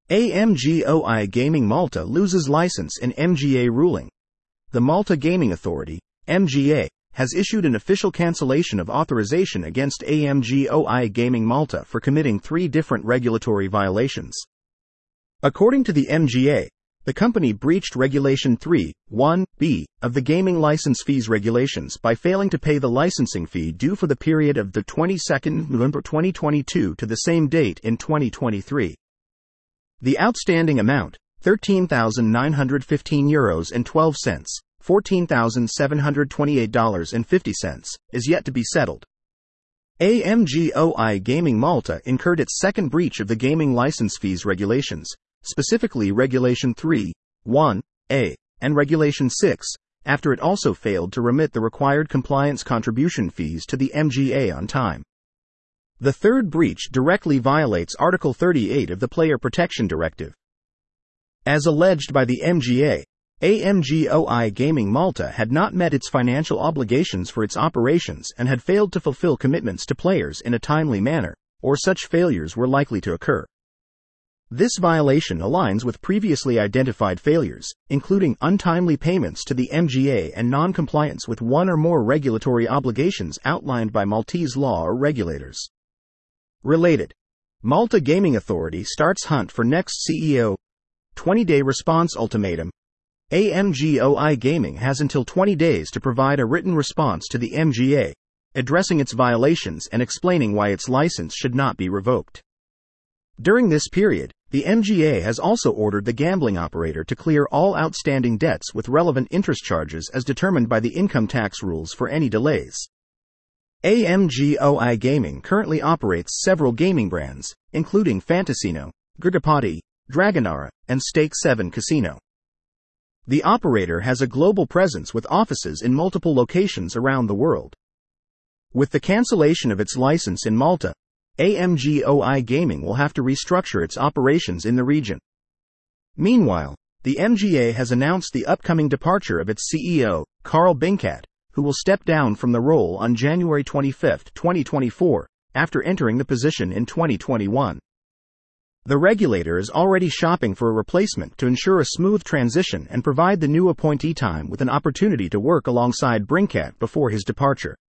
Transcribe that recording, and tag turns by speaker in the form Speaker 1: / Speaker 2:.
Speaker 1: AMGOI Gaming Malta loses license in MGA ruling. The Malta Gaming Authority, MGA, has issued an official cancellation of authorization against AMGOI Gaming Malta for committing 3 different regulatory violations. According to the MGA, the company breached Regulation 3(1)(b) of the Gaming License Fees Regulations by failing to pay the licensing fee due for the period of the 22nd November 2022 to the same date in 2023. The outstanding amount, €13,915.12, $14,728.50, is yet to be settled. AMGOI Gaming Malta incurred its second breach of the Gaming License Fees Regulations, specifically Regulation 3(1)(a) and Regulation 6, after it also failed to remit the required compliance contribution fees to the MGA on time. The third breach directly violates Article 38 of the Player Protection Directive. As alleged by the MGA, AMGOI Gaming Malta had not met its financial obligations for its operations and had failed to fulfill commitments to players in a timely manner, or such failures were likely to occur. This violation aligns with previously identified failures, including untimely payments to the MGA and non-compliance with one or more regulatory obligations outlined by Maltese law or regulators. Related, Malta Gaming Authority starts hunt for next CEO. 20-day response ultimatum. AMGOI Gaming has until 20 days to provide a written response to the MGA, addressing its violations and explaining why its license should not be revoked. During this period, the MGA has also ordered the gambling operator to clear all outstanding debts with relevant interest charges as determined by the income tax rules for any delays. AMGOI Gaming currently operates several gaming brands, including Fantasino, Girgapati, Dragonara, and Stake 7 Casino. The operator has a global presence with offices in multiple locations around the world. With the cancellation of its license in Malta, AMGOI Gaming will have to restructure its operations in the region. Meanwhile, the MGA has announced the upcoming departure of its CEO, Carl Bingkat, who will step down from the role on January 25, 2024, after entering the position in 2021. The regulator is already shopping for a replacement to ensure a smooth transition and provide the new appointee time with an opportunity to work alongside Bingkat before his departure.